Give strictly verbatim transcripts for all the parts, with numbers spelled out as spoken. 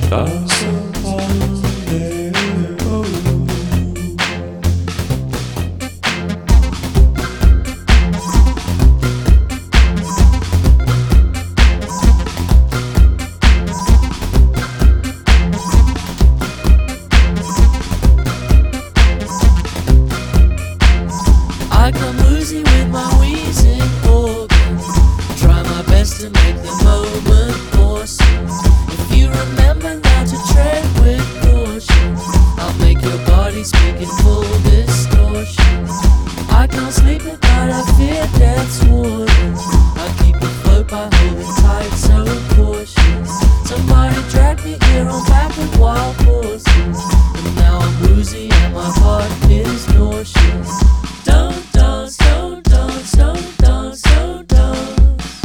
I come woozy with my wheezing organ, try my best to make the moment awesome. If you remember now to tread with caution, I'll make your body speak in full distortion. I can't sleep at night, I fear death's waters. I keep afloat by holding tight, so cautious. Somebody dragged me here on back with wild horses, and now I'm woozy and my heart is nauseous. Don't dance, don't dance, don't dance, don't dance.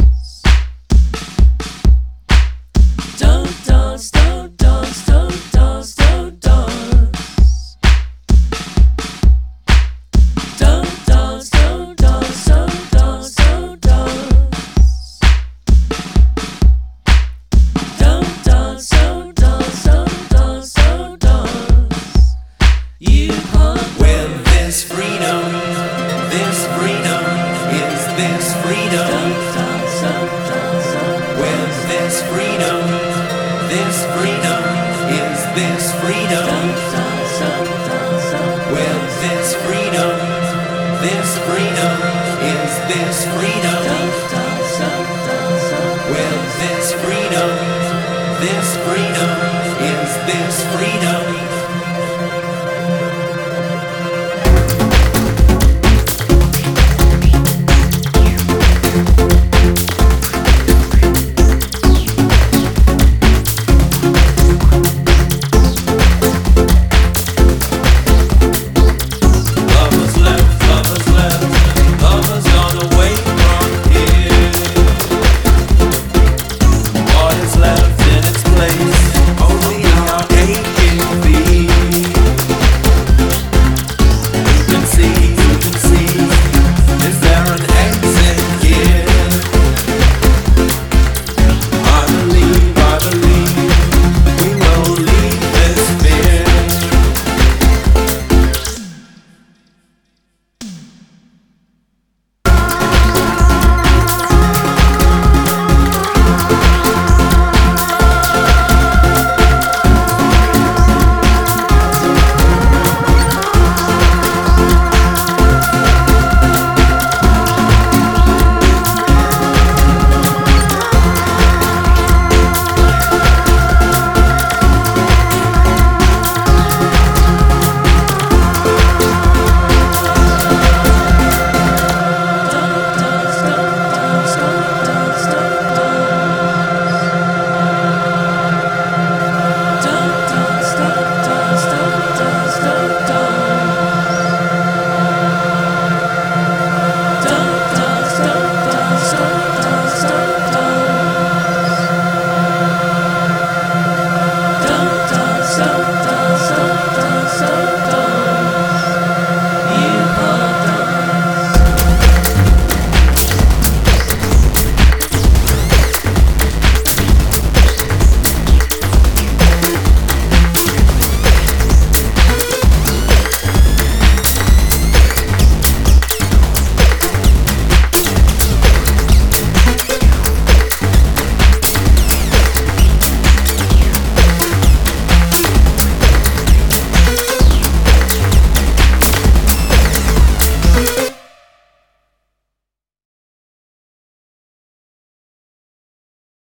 Don't dance, don't dance, don't dance, don't dance. Don't dance, don't dance, don't dance, don't dance. Don't dance, don't dance, don't dance, don't dance. You can't. When there's freedom, this freedom is this freedom. When there's freedom, this freedom is this freedom. When there's freedom, this freedom is this freedom. When there's freedom, this freedom is this freedom.